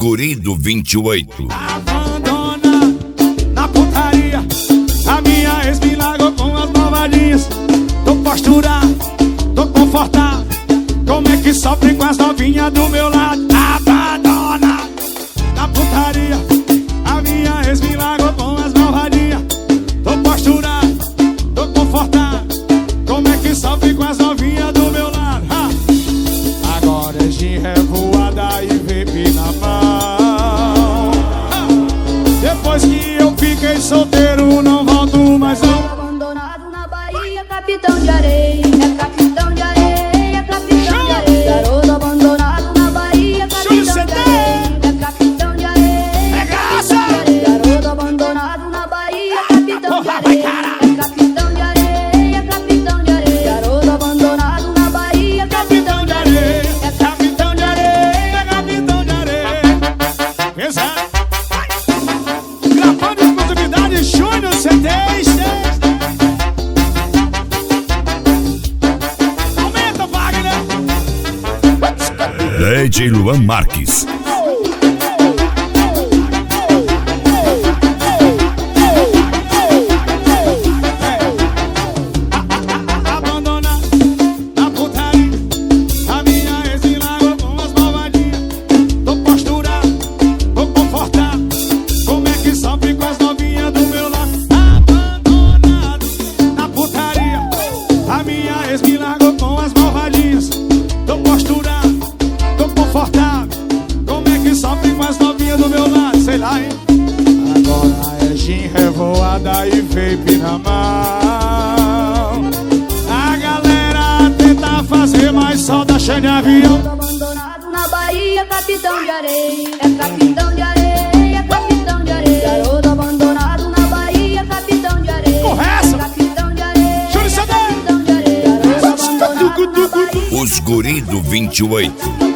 Guri do 28. Abandona na putaria, a minha ex me largou com as novalinhas. Tô posturado, tô confortável, como é que sofre com as novinhas do meu lado? Abandona na putaria, a minha ex me largou com as novalinhas. Tô posturado, tô confortável, como é que sofre com as novinhas do meu lado? Agora é gin revoada e vape na mão. Depois que eu fiquei solteiro, não volto mais não. Abandonado na Bahia, capitão de areia, é capitão de areia, capitão de areia. Garoto abandonado na Bahia, capitão de areia, é capitão de areia, é capitão de areia. Garoto abandonado na Bahia, capitão de areia, é capitão de areia, capitão de areia. Garoto abandonado na Bahia, capitão de areia, é capitão de areia, É capitão de areia. Exato. Gravando exclusividade Júnior CDs. Aumenta, Wagner. DJ Luan Marques. Abandona na putaria, a minha ex me largou com as malvadinhas. Tô posturado, tô confortável, como é que sofre com as novinhas do meu lado? Abandonado na putaria, a minha ex me largou com as malvadinhas. Tô posturado, tô confortável, como é que sofre com as novinhas do meu lado? Sei lá, hein? Agora é gin revoada e vape na mão. A galera tenta fazer, mas só dá cheio de avião. abandonado na Bahia, capitão de areia, é capitão de areia, é capitão de areia. Garoto abandonado na Bahia, capitão de areia, Porra, essa? é capitão de areia, Júnior é Cedê. capitão de areia. Garoto abandonado na Bahia, Os Guri do 28.